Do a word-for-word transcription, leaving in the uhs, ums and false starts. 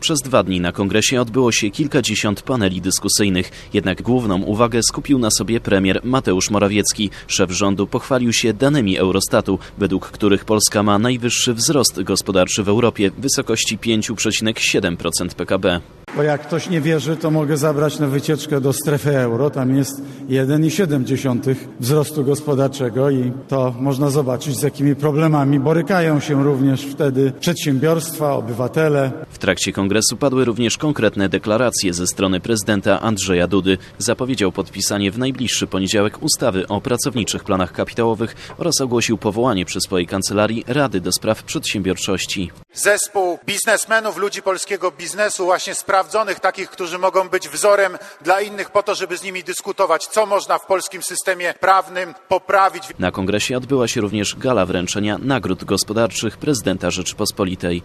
Przez dwa dni na kongresie odbyło się kilkadziesiąt paneli dyskusyjnych, jednak główną uwagę skupił na sobie premier Mateusz Morawiecki. Szef rządu pochwalił się danymi Eurostatu, według których Polska ma najwyższy wzrost gospodarczy w Europie w wysokości pięć przecinek siedem procent P K B. Bo jak ktoś nie wierzy, to mogę zabrać na wycieczkę do strefy euro. Tam jest jeden przecinek siedem wzrostu gospodarczego i to można zobaczyć, z jakimi problemami borykają się również wtedy przedsiębiorstwa, obywatele. W trakcie kongresu padły również konkretne deklaracje ze strony prezydenta Andrzeja Dudy. Zapowiedział podpisanie w najbliższy poniedziałek ustawy o pracowniczych planach kapitałowych oraz ogłosił powołanie przy swojej kancelarii Rady do Spraw Przedsiębiorczości. Zespół biznesmenów, ludzi polskiego biznesu, właśnie sprawdzonych, takich, którzy mogą być wzorem dla innych po to, żeby z nimi dyskutować, co można w polskim systemie prawnym poprawić. Na kongresie odbyła się również gala wręczenia nagród gospodarczych prezydenta Rzeczypospolitej.